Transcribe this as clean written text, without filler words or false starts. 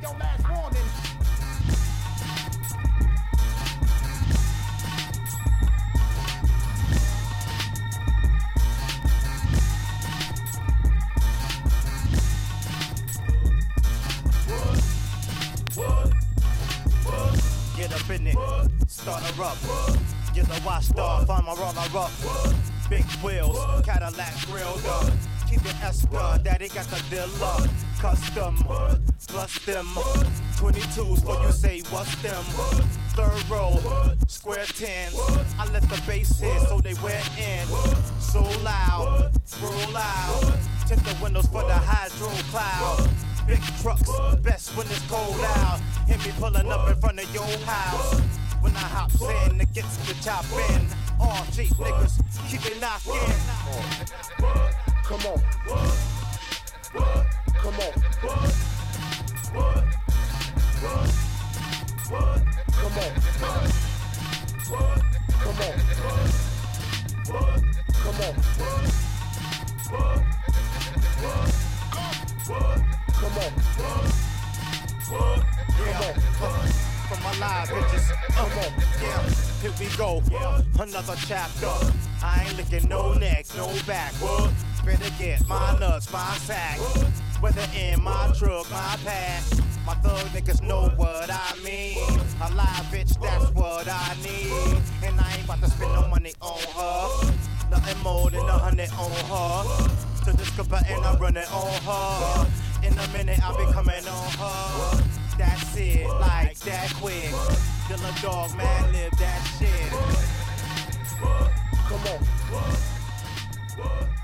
your last warning. Get up in it, start her up. Get the washed off, I'm a roller up. Big wheels, Cadillac grilled up. Keep it Esper, daddy got the dealer. Custom, plus them. 22s for you say what's them. Third row, square tens. I let the bass hit so they wear in. So loud, roll out. Tint the windows for the hydro cloud. Big trucks, best when it's cold out. Hit me pulling up in front of your house. When I hops in, it gets the top in. All cheap niggas, keep it knocking. Come on. Come on. Come on. Come on. Come on. Come on. Yeah, for my live bitches. Yeah, here we go. Another chapter. I ain't licking no neck, no back. Better get my nuts, my sack. Whether in my truck, my pack. My thug niggas know what I mean. A live bitch, that's what I need. And I ain't about to spend no money on her. Nothing more than 100 on her. To discover and I run it on her. In a minute I'll be coming on her. That's it, like that quick. Dilla Dog, man, live that shit. Come on.